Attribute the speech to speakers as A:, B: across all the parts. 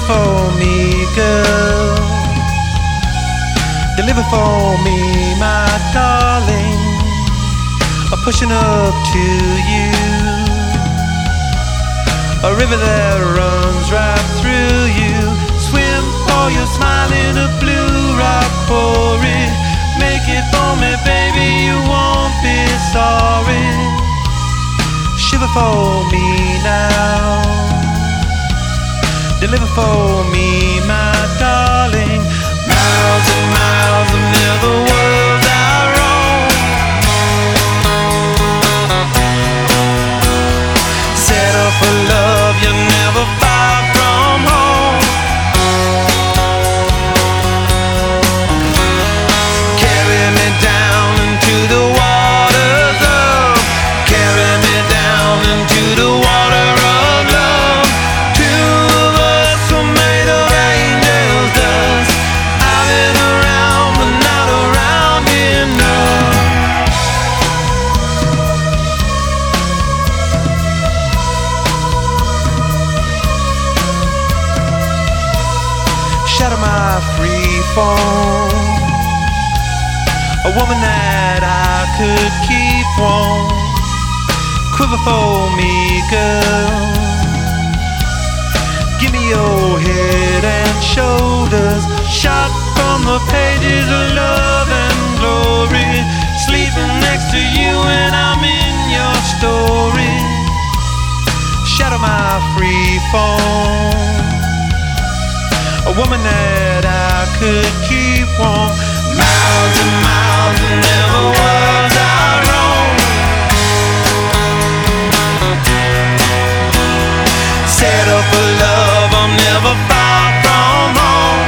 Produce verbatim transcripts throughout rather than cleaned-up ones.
A: for me, girl. Deliver for me, my darling. I'm pushing up to you. A river that runs right through you. Swim for your smile in a blue rock quarry. Make it for me, baby, you won't be sorry. Shiver for me now. Deliver for me, my darling. Miles and miles of never worlds I roam. Settle for love, you're never far from home. Carry me down into the waters of, carry me down into the water of love. Two of us were made of angels' dust. I've been around but not around enough. Shadow my free fall, a woman that I could keep warm. Quiver for me, girl. Give me your head and shoulders, shot from the pages of love and glory. Sleeping next to you and I'm in your story. Shadow my free fall, a woman that I could keep warm. Miles and miles and never worlds I roam. Settle for love, I'm never far from home.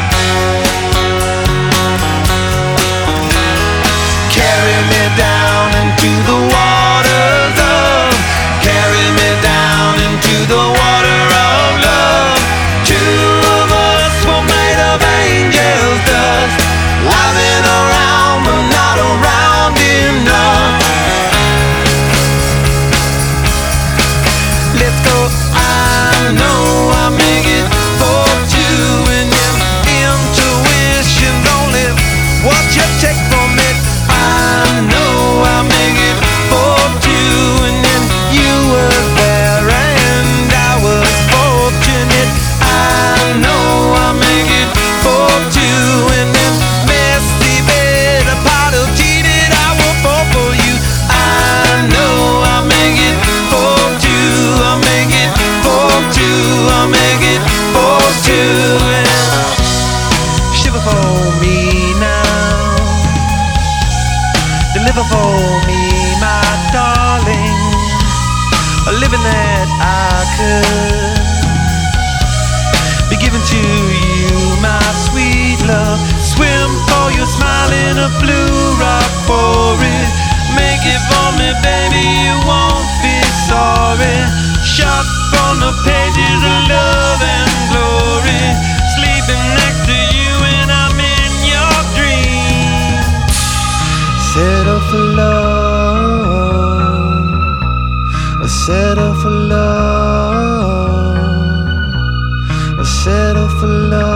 A: Carry me down into the waters of, carry me down into the water of love. Two of us were made of angels' dust. I've been around but not around enough. Let's go. I know I make it for two, and your intuition don't live what you take from it. I know I make it for two, and then you were there and I was fortunate. I know I make it for two, and then messy bed, a pot of tea that I will fall for you. I know I make it for two, I make it for two, I make it for two. Shiver for me now. Deliver for me, my darling. A living that I could be given to you, my sweet love. Swim for your smile in a blue rock quarry. Make it for me, baby, you won't be sorry. Shot from the pages of love and glory. Sleeping next to you and I'm in your dream. Settle for love, settle for love, settle for love.